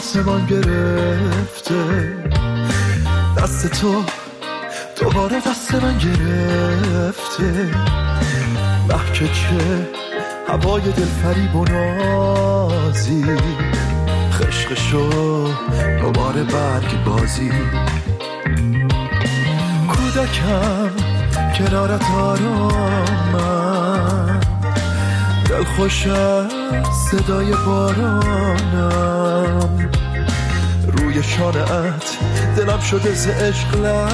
آسمان گرفته، دست تو دوباره دست من گرفته. محکه که هوای دل فریب و نازی، خشخشو دوباره برگ بازی. کودکم کنارت آرامم، دل خوش از صدای بارانم. روی شانه‌ات دلم شده ز عشق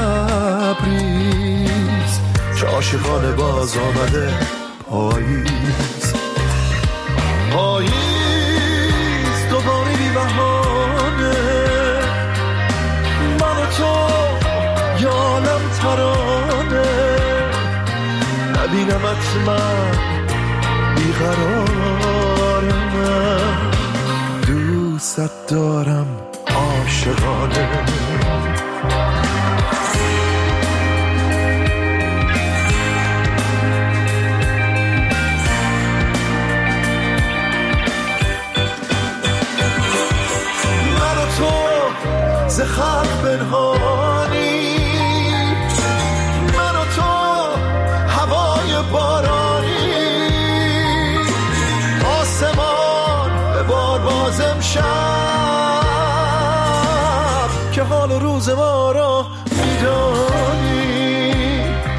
لبریز، چه عاشقانه باز آمده پاییز. پاییز دوباره بی بهانه، من و تو یالم ترانه. نبینمت من بیقرارم، دوست دارم عاشقانه. من و تو ز خلق پنهانی، من و تو هوای بارانی. آسمان به بار باز امشب، که حال و روز ما را میدانی.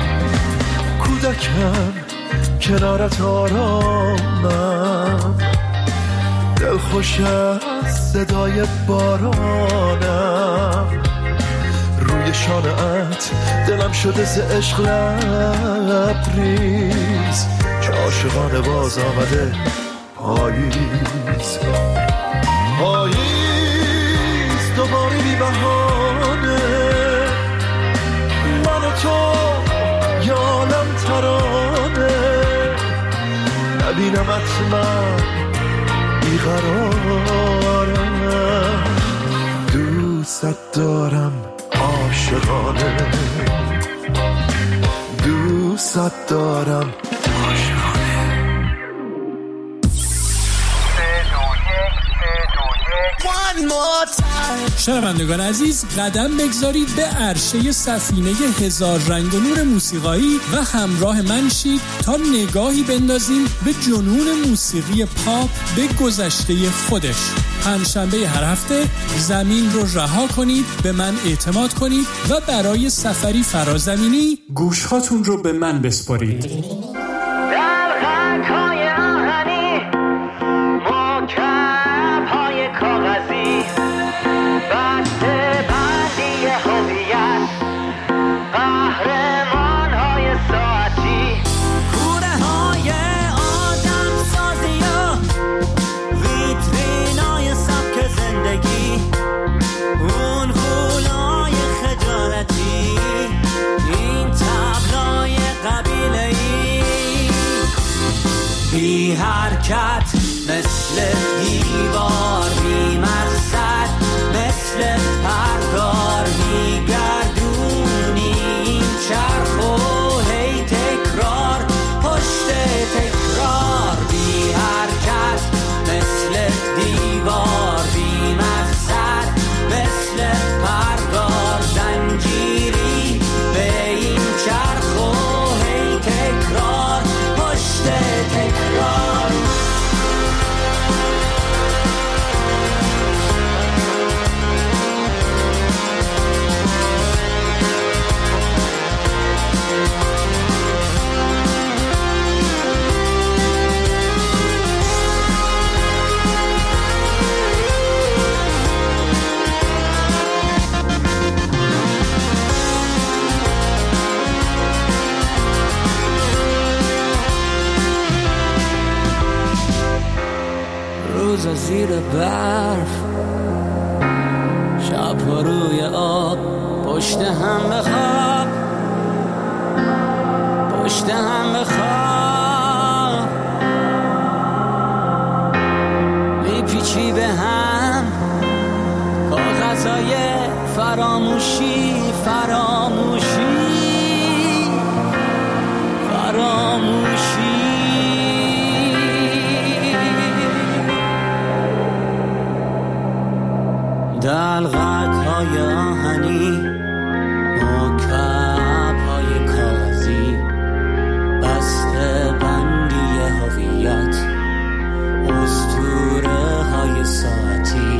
کودکم کنارت آرامم، دل خوش از صدای بارانم. روی شانه‌ات دلم شده ز عشق لبریز، چه عاشقانه باز آمده پاییز. پاییز دوباره بی بهانه، من و تو یالم ترانه. نبینمت من بیقرارم، دوست دارم عاشقانه. دوست دارم شنوندگان عزیز، قدم بگذارید به عرشه سفینه هزار رنگ و نور موسیقایی و همراه من شید تا نگاهی بندازیم به جنون موسیقی پاپ به گذشته خودش. پنجشنبه هر هفته زمین رو رها کنید، به من اعتماد کنید و برای سفری فرازمینی گوشهاتون رو به من بسپارید. بی حرکت مثل دیوار، بی مقصد مثل پرگار، میگردونی این چرخ و هی تکرار پشت تکرار. بی حرکت مثل دیوار، بی مقصد مثل پرگار، زنجیری به این چرخ و هی تکرار پشت تکرار. روز زیر برف، شب روی آب، پشت هم بخواب، پشت هم بخواب. میپیچی به هم کاغذهای فراموشی، فراموشی، فراموشی. ساعتی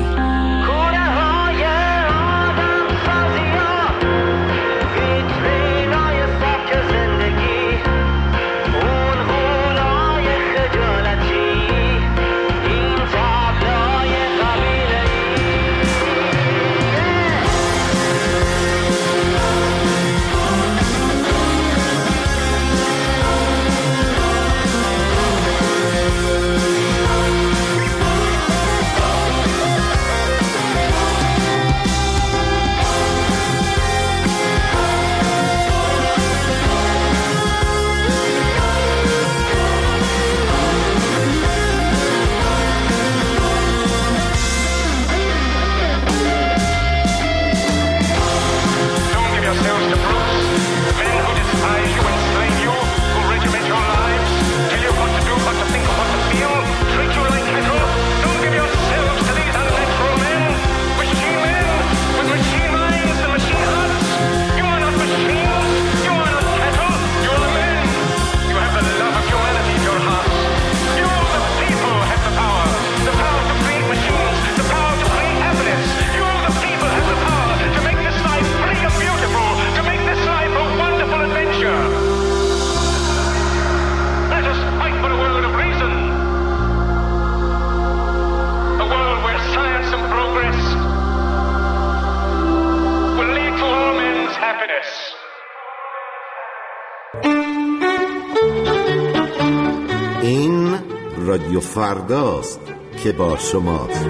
این رادیو فرداست که با شماست.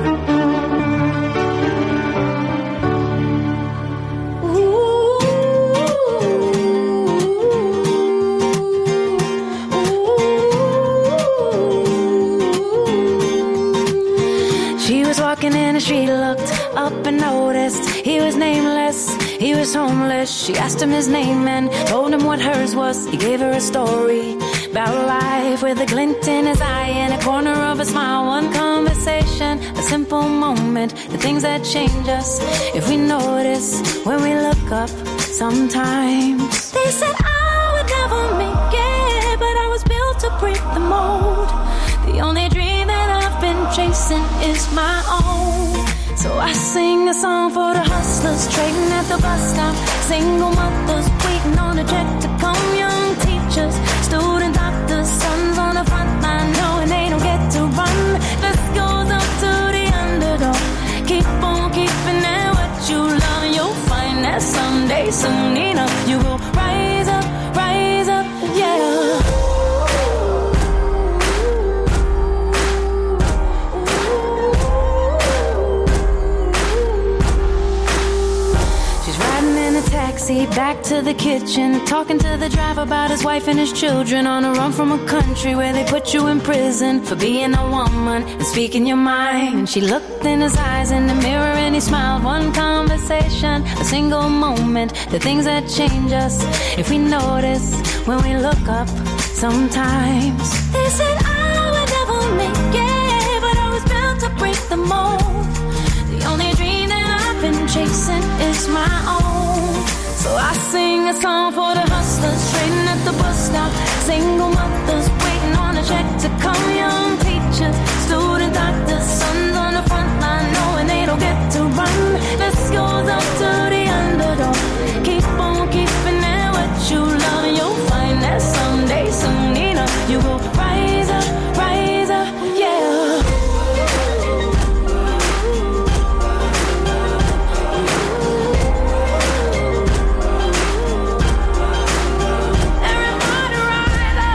She was walking in the street, looked up and noticed he was nameless, he was homeless. She asked him his name and told him what hers was. He gave her a story about life with a glint in his eye and a corner of a smile. One conversation, a simple moment, the things that change us if we notice when we look up sometimes. They said I would never make it, but I was built to break the mold. The only dream that I've been chasing is my own. So I sing a song for the hustlers trading at the bus stop, single mothers waiting on a check to come, young teachers, student doctors, sons on the front line knowing they don't get to run. This goes up to the underdog. Keep on keeping at what you love and you'll find that someday, soon enough, you will rise up, yeah. Taxi back to the kitchen, talking to the driver about his wife and his children, on a run from a country where they put you in prison for being a woman and speaking your mind. And she looked in his eyes in the mirror and he smiled. One conversation, a single moment, the things that change us if we notice when we look up sometimes. They said I would never make it, but I was built to break the mold. The only dream that I've been chasing is my own. So I sing a song for the hustlers trading at the bus stop, single mothers waiting on a check to come, young teachers, student doctors, sons on the front line knowing they don't get to run. This goes up to the underdog. Keep on keeping at what you love and you'll find that someday, soon enough, you will rise up, yeah. Everybody rise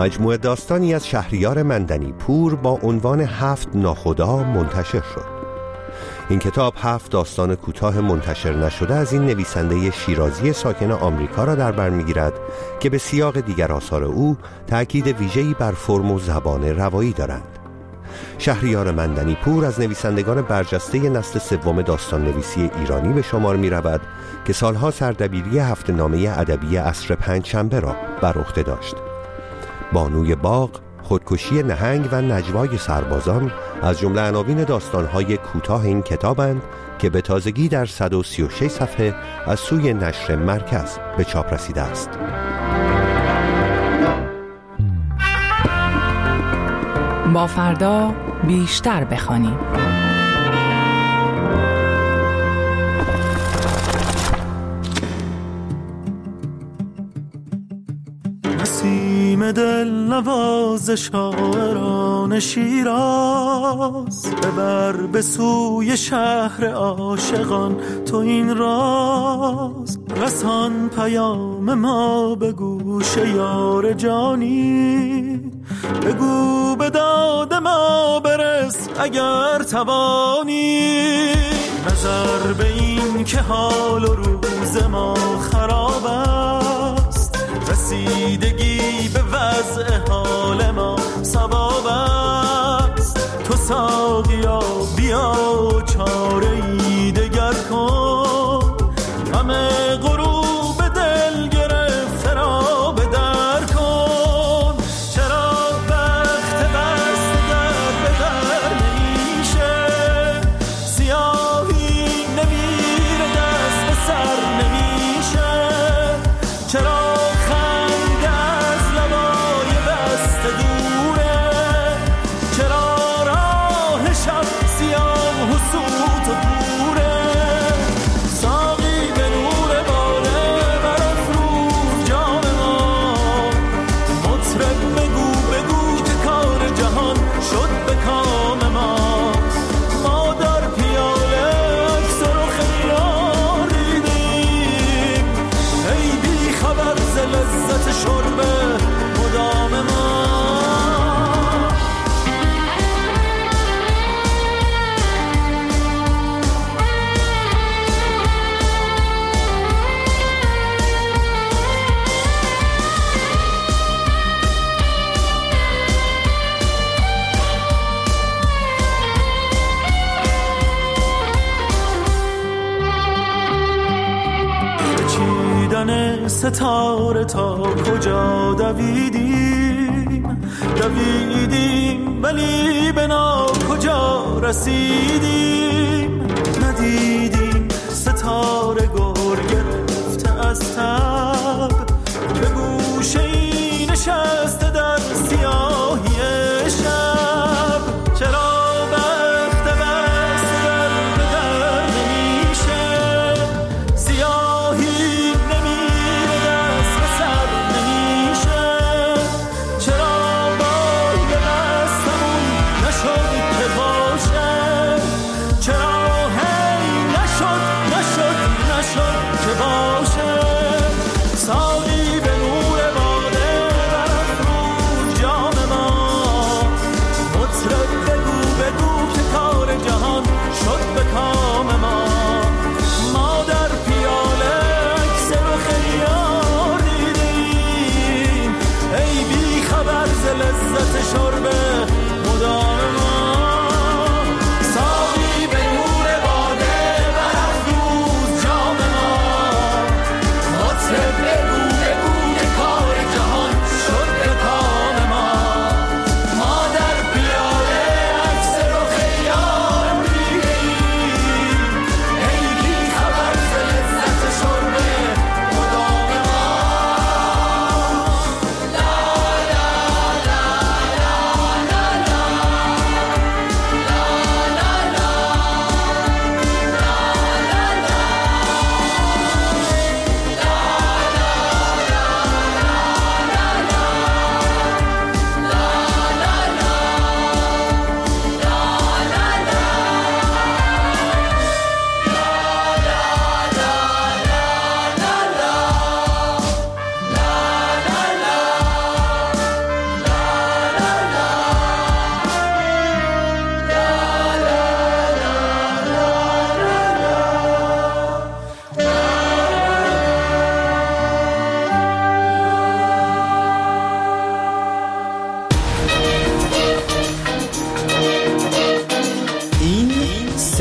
مجموعه داستانی از شهریار مندنی پور با عنوان 7 ناخدا منتشر شد. این کتاب 7 داستان کوتاه منتشر نشده از این نویسنده شیرازی ساکن آمریکا را در بر می‌گیرد که به سیاق دیگر آثار او تأکید ویژه‌ای بر فرم و زبان روایی دارند. شهریار مندنی پور از نویسندگان برجسته نسل سوم داستان نویسی ایرانی به شمار می رود که سالها سردبیری هفته‌نامه ادبی عصر پنجشنبه را بر عهده داشت. بانوی باغ، خودکشی نهنگ و نجوای سربازان از جمله عناوین داستان‌های کوتاه این کتابند که به تازگی در 136 صفحه از سوی نشر مرکز به چاپ رسیده است. با فردا بیشتر بخوانیم. نسیم دل نواز شاعران شیراز، ببر به سوی شهر عاشقان تو این راز. رسان پیام ما به گوش یار جانی، بگو به داد ما برس اگر توانی. نظر به این که حال و روز ما خراب است، رسیدگی به وضع حال ما سباب است. تو ساقیا بیا چاره‌ای دگر کن، همه غروب دل گرفته را به در کن. چرا وقت بست در به در نمیشه، سیاهی نمیره دست به سر نمیشه. چرا خنده از لبای بسته دوره، چرا راه شب سیاه و سوت و کوره. ساقی به نور باده برافروز جام ما، مطرب بگو بگو که کار جهان شد به کام ما. ما در پیاله عکس رخ یار دیدیم، ای بی خبر ز لذت شرب مدام ما. چیدن ستاره تا کجا دویدیم ولی به نا کجا رسیدیم. ندیدیم ستاره گر گرفته از تب، به گوشه ای نشسته در سیاهی شب. چرا وقت بست در به در نمیشه، سیاهی نمیره دست به سر نمیشه. چرا بال به دستمون نشد که باشه، چرا هی نشد که باشه.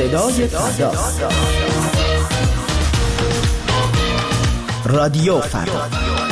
صدای فردا. رادیو فردا.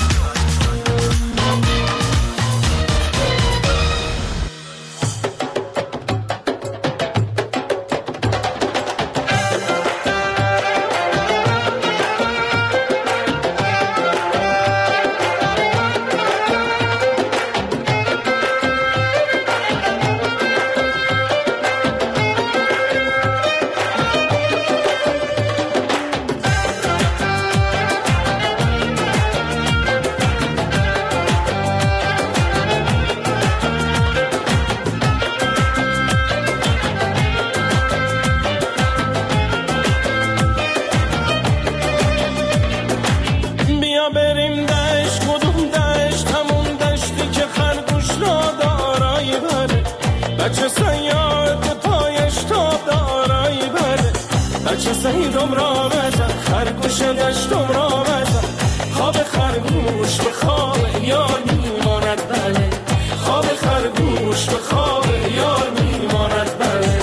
بچه سیاد پایش تاب دارایی بره، بچه سیدم را بزن، خرگوش دشتم را بزن، خواب خرگوش به خواب یار میماند بله، خواب خرگوش به خواب یار میماند بله.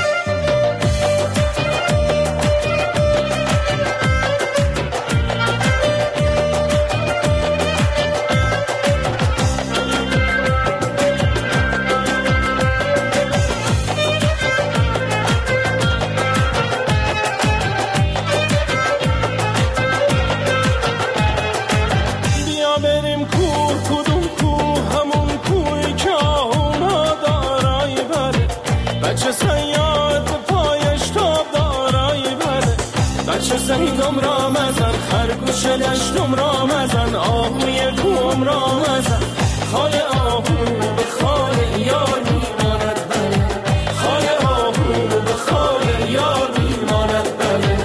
بچه سیدم را مزن، خرگوش دشتم را مزن، آهوی کوم را مزن، خال آهو به خال یار میماند بله، خال آهو به خال یار میماند بله.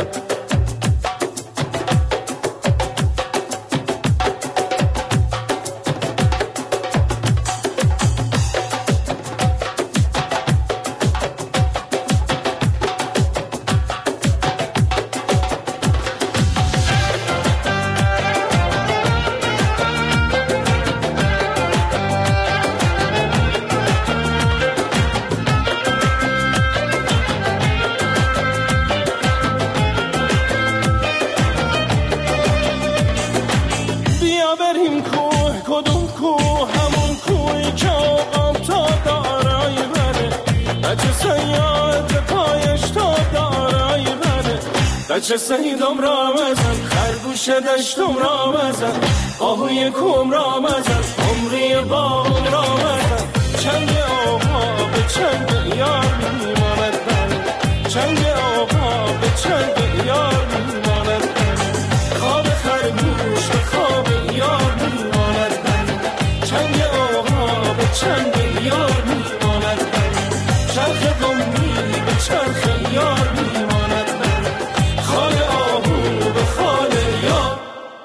بچه سیدم را مزن، خرگوش دشتم را مزن، آهوی کوم را مزن، عمری بام را مزن، چنگ آقا به چنگ یار میماند بله، چنگ آقا به چنگ یار میماند بله، خواب خرگوش به خواب یار میماند بله، چنگ آقا به چنگ یار میماند بله، چرخ قومی به چرخ یار میماند بله، خال آهو به خال یار.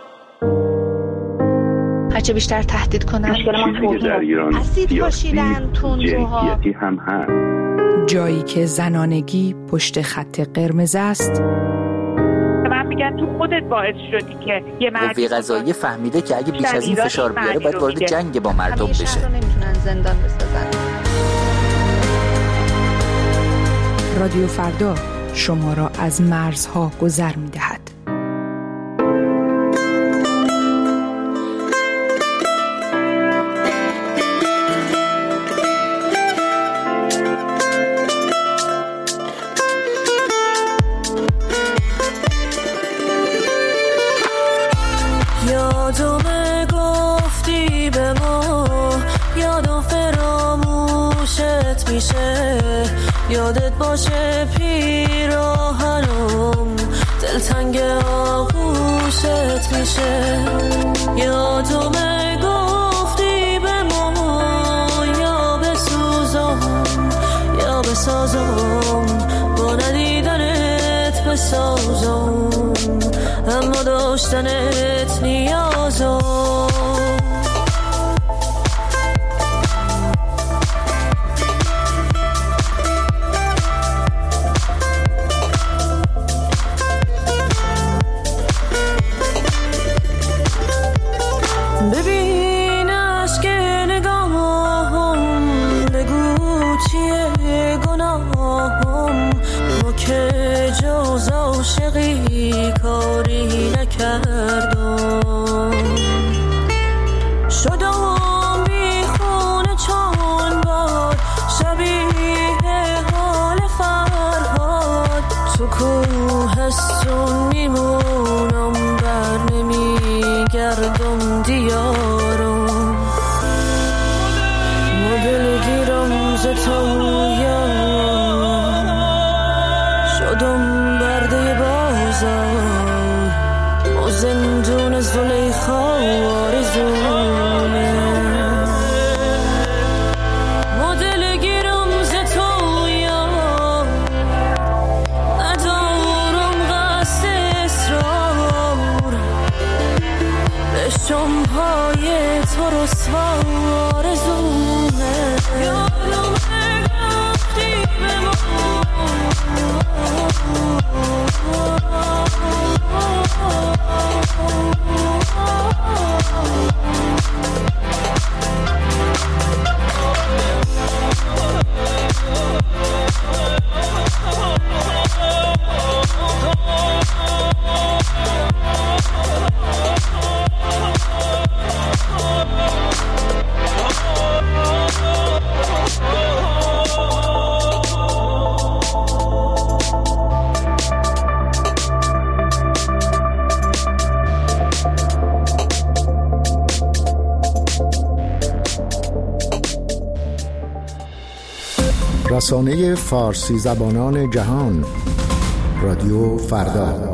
هرچه بیشتر تهدید کنن چیزی در ایران اسید پاشیدن تندروها هم هست. جایی که زنانگی پشت خط قرمز است. من میگم تو خودت باعث شدی که یه مردی قضایی فهمیده که اگه بیش از این فشار بیاره باید وارد جنگ با مردم بشه. همیشه رو نمیتونن زندان بسازن. رادیو فردا شما را از مرزها گذر می‌دهد. یادم گفتی به ما، یادم فراموشت میشه، یادت باشه پیراهنم دلتنگ آغوشت میشه. یادم گفتی به ما، یا بسوزم یا بسازم، با ندیدنت بسازم، اما داشتنت نیازم. ببین عشق نگاهم، بگو چیه گناهم، ما که عاشقی کاری نکردم، شدم بی خونه چون باد، شبیه حال فرهاد. تو کوهستون میمونم، بر نمیگردم دیارم، مدل گیرم ز تویا، شدم برده بازار و زندون زلیخا آرزونه. مدل گیرم ز تویا، ندارم قصد اصرار، بشم های تو رسوا آرزونه. یادم رفتی به ما، رسانه فارسی زبانان جهان، رادیو فردا.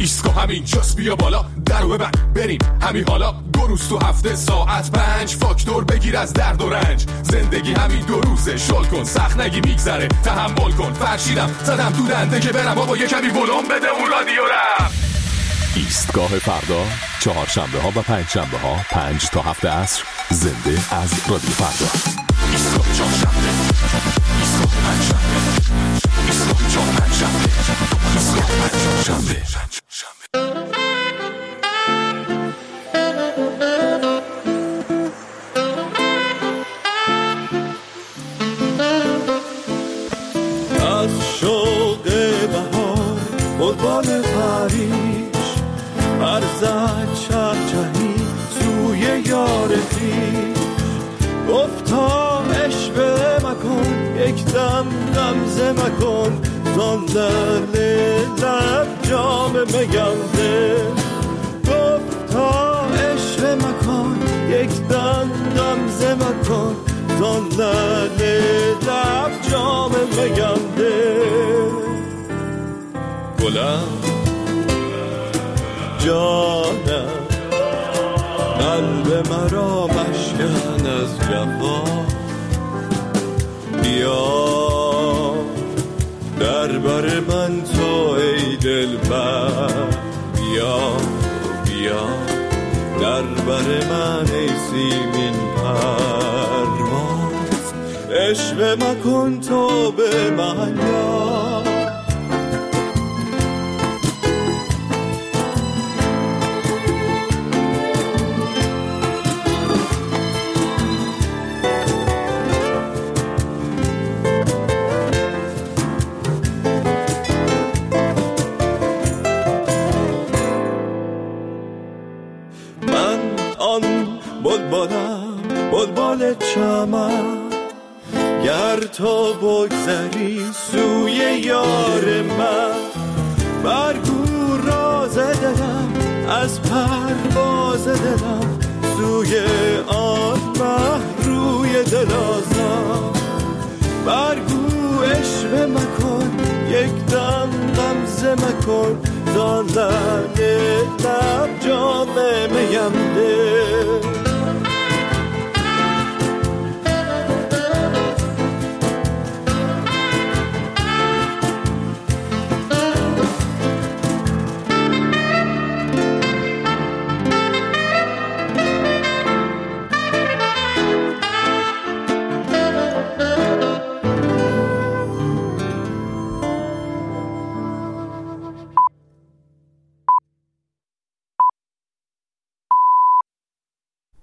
ایسکو همین جاست بیا بالا درو ببند بریم همین حالا 2 روز تو هفته ساعت 5 فاکتور بگیر از درد و رنج زندگی همین 2 روزه شل کن سخت نگی میگذره تحمل کن فرشیدم زدم تو دنده که برم بابا یه کمی ولوم بده اون رادیو رم ایستگاه فردا 4 شنبه ها و 5 شنبه ها 5 تا 7 عصر زنده از رادیو فردا ایستگاه 4 شنبه ایستگاه 5 شنبه ایستگاه 4 5 شنبه ایستگاه 5 شنبه از شوق بهار بلبل پریش هر زد چهچهی سوی یار خویش گفتا اشوه مکن یک دم غمزه مکن زان لب جام میگنده گفتا اشوه مکن یک دم غمزه مکن زان لب جام میگنده گلم جانم قلب مرا مشکن از جفا بیا در بر من تو ای دلبر بیا در بر من ای سیمین پرواز عشق مکن تو به من یاد بلبل چمن گر تو بگذری سوی یار من برگو راز دلم از پرواز دلم سوی آن مه روی دلازم برگو عشوه مکن یک دم غمزه مکن زان لب جام میم